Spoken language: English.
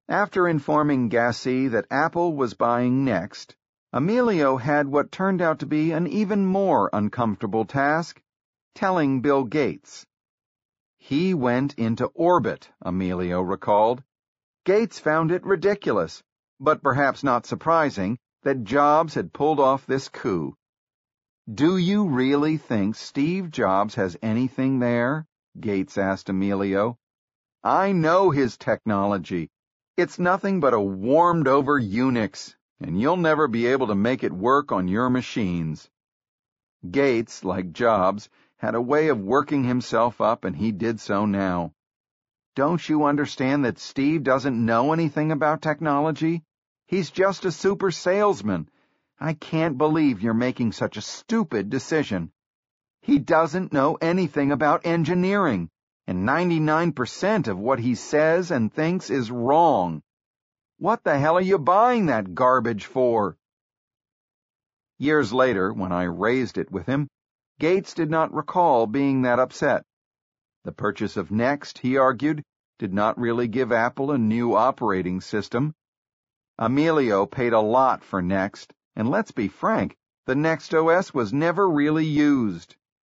After informing Gassi that Apple was buying Next, Emilio had what turned out to be an even more uncomfortable task: telling Bill Gates. He went into orbit, Emilio recalled. Gates found it ridiculous, but perhaps not surprising, that Jobs had pulled off this coup. "Do you really think Steve Jobs has anything there?" Gates asked Emilio. "I know his technology. It's nothing but a warmed-over Unix, and you'll never be able to make it work on your machines." Gates, like Jobs, had a way of working himself up, and he did so now. "Don't you understand that Steve doesn't know anything about technology? He's just a super salesman. I can't believe you're making such a stupid decision. He doesn't know anything about engineering, and 99% of what he says and thinks is wrong. What the hell are you buying that garbage for?" Years later, when I raised it with him, Gates did not recall being that upset. The purchase of Next, he argued, did not really give Apple a new operating system. Emilio paid a lot for Next, and let's be frank, the Next OS was never really used.